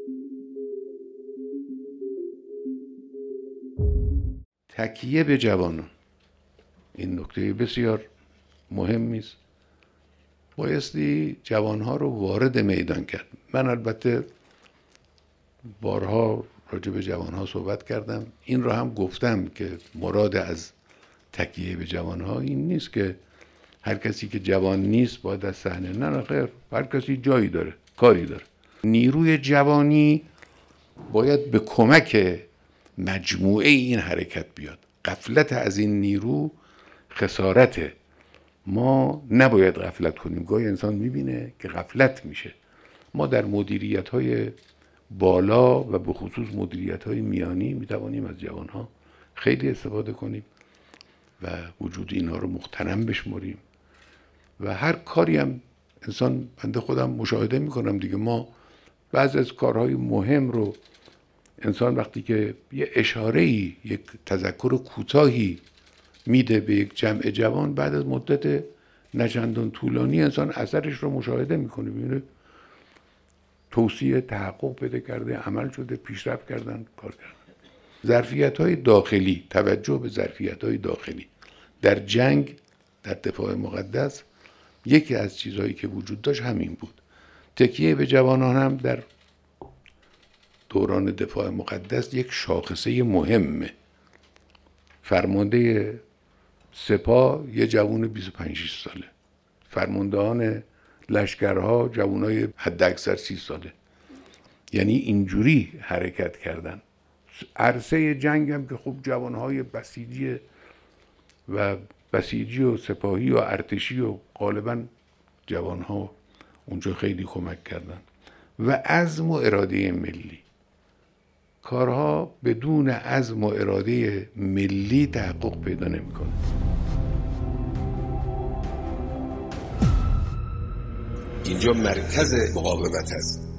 تکیه به جوانان این نکته بسیار مهمی است. بایستی جوانها رو وارد میدان کرد. من البته بارها راجع به جوانها صحبت کردم، این رو هم گفتم که مراد از تکیه به جوانها این نیست که هر کسی که جوان نیست باید از صحنه، نه خیر، هر کسی جایی داره، کاری داره. نیروی جوانی باید به کمک مجموعه این حرکت بیاد. غفلت از این نیرو خسارته. ما نباید غفلت کنیم. گاهی انسان میبینه که غفلت میشه. ما در مدیریت‌های بالا و به خصوص مدیریت‌های میانی میتوانیم از جوانها خیلی استفاده کنیم و وجود اینها رو مغتنم بشمریم و هر کاری هم انسان، بنده خودم مشاهده میکنم دیگه، ما بعضی از کارهای مهم رو انسان وقتی که یه اشاره‌ای، یک تذکر کوتاهی میده به یک جمع جوان، بعد از مدت نچندان طولانی انسان اثرش رو مشاهده میکنه، میبینه توصیه تحقق پیدا کرده، عمل شده، پیشرفت کردن، کار کردن. ظرفیت‌های داخلی، توجه به ظرفیت‌های داخلی در جنگ، در دفاع مقدس، یکی از چیزهایی که وجود داشت همین بود. تکیه به جوانان هم در دوران دفاع مقدس یک شاخصه مهمه. فرمانده سپاه یه جوان 25 ساله، فرماندهان لشکرها جوانای حد اکثر 30 ساله. یعنی اینجوری حرکت کردن. عرصه جنگ هم که خب جوانهای بسیجی و سپاهی و ارتشی و غالبا جوانها اونجا خیلی کمک کردن. و عزم و اراده ملی. کارها بدون عزم و اراده ملی تحقق پیدا نمی‌کنه. اینجا مرکز مقاومت است.